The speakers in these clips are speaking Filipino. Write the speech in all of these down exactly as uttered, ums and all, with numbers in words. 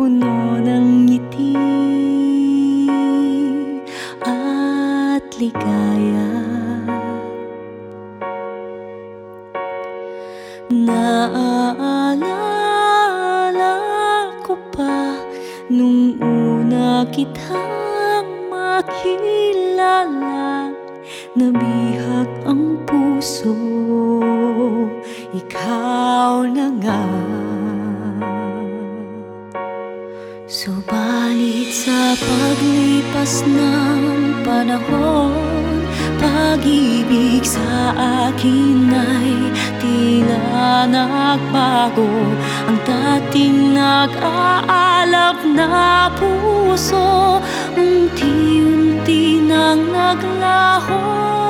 puno ng ngiti at ligaya. Naaalala ko pa nung una kitang makilala, nabihag ang puso, ikaw na nga. Subalit sa paglipas ng panahon, pag-ibig sa akin ay tila nagbago. Ang dating nag-aalab na puso, unti-unti nang naglaho.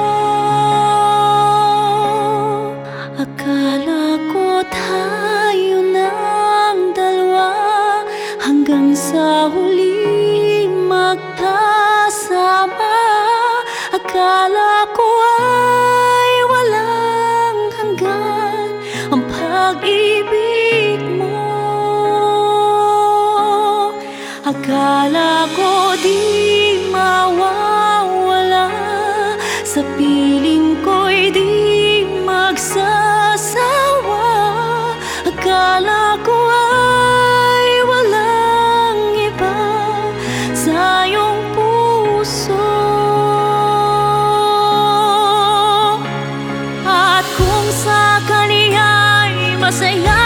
Akala ko tayo ng dalawa, hanggang sa huli magkasama. Akala ko ay walang hanggan ang pag-ibig mo. Akala ko di mawawala, sa piling ko'y di magsasawa. Akala ko ay walang iba sa iyong puso. At kung sa kaniya'y masaya